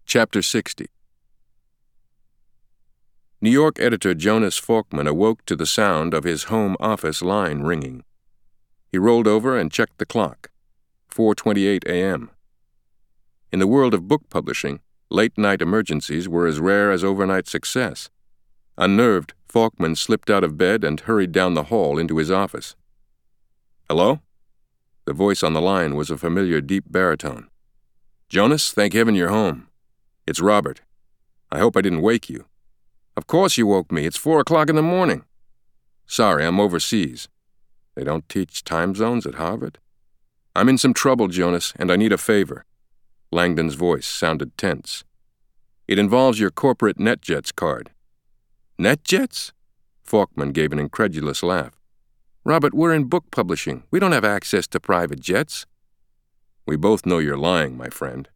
Chapter 60. New York editor Jonas Falkman awoke to the sound of his home office line ringing. He rolled over and checked the clock. 4:28 a.m. In the world of book publishing, late-night emergencies were as rare as overnight success. Unnerved, Falkman slipped out of bed and hurried down the hall into his office. "Hello?" The voice on the line was a familiar deep baritone. "Jonas, thank heaven you're home. It's Robert. I hope I didn't wake you." "Of course you woke me. It's 4 o'clock in the morning." "Sorry, I'm overseas. They don't teach time zones at Harvard?" "I'm in some trouble, Jonas, and I need a favor." Langdon's voice sounded tense. "It involves your corporate NetJets card." "NetJets?" Falkman gave an incredulous laugh. "Robert, we're in book publishing. We don't have access to private jets." "We both know you're lying, my friend."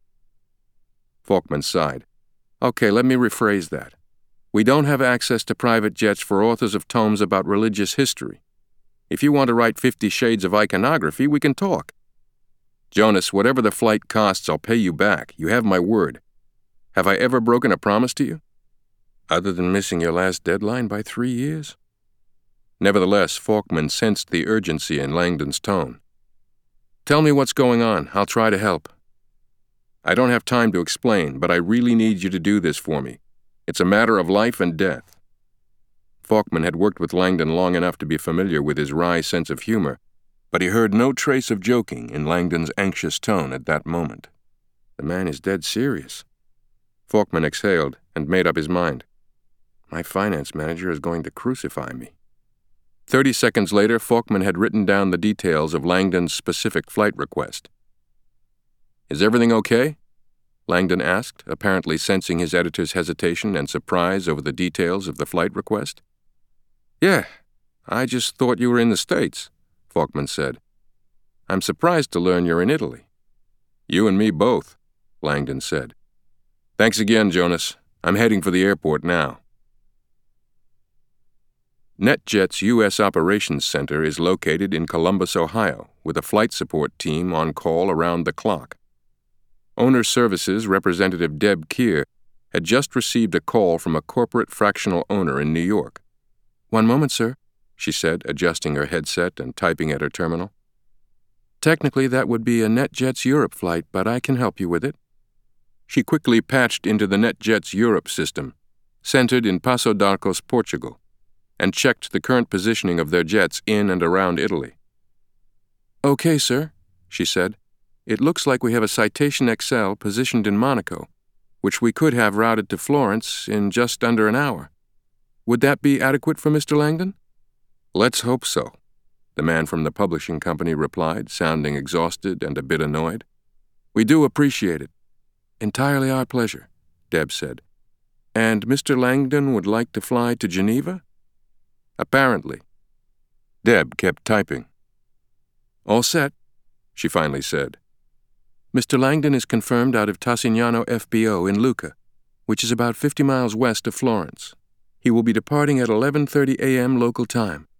Falkman sighed. "Okay, let me rephrase that. We don't have access to private jets for authors of tomes about religious history. If you want to write 50 Shades of Iconography, we can talk." "Jonas, whatever the flight costs, I'll pay you back. You have my word. Have I ever broken a promise to you?" "Other than missing your last deadline by 3 years?" Nevertheless, Falkman sensed the urgency in Langdon's tone. "Tell me what's going on. I'll try to help." "I don't have time to explain, but I really need you to do this for me. It's a matter of life and death." Falkman had worked with Langdon long enough to be familiar with his wry sense of humor, but he heard no trace of joking in Langdon's anxious tone at that moment. The man is dead serious. Falkman exhaled and made up his mind. My finance manager is going to crucify me. 30 seconds later, Falkman had written down the details of Langdon's specific flight request. "Is everything okay?" Langdon asked, apparently sensing his editor's hesitation and surprise over the details of the flight request. "Yeah, I just thought you were in the States," Falkman said. "I'm surprised to learn you're in Italy." "You and me both," Langdon said. "Thanks again, Jonas. I'm heading for the airport now." NetJet's U.S. Operations Center is located in Columbus, Ohio, with a flight support team on call around the clock. Owner Services Representative Deb Keir had just received a call from a corporate fractional owner in New York. "One moment, sir," she said, adjusting her headset and typing at her terminal. "Technically, that would be a NetJets Europe flight, but I can help you with it." She quickly patched into the NetJets Europe system, centered in Passo d'Arcos, Portugal, and checked the current positioning of their jets in and around Italy. "Okay, sir," she said. "It looks like we have a Citation XL positioned in Monaco, which we could have routed to Florence in just under an hour. Would that be adequate for Mr. Langdon?" "Let's hope so," the man from the publishing company replied, sounding exhausted and a bit annoyed. "We do appreciate it." "Entirely our pleasure," Deb said. "And Mr. Langdon would like to fly to Geneva?" "Apparently." Deb kept typing. "All set," she finally said. "Mr. Langdon is confirmed out of Tassignano FBO in Lucca, which is about 50 miles west of Florence. He will be departing at 11:30 a.m. local time.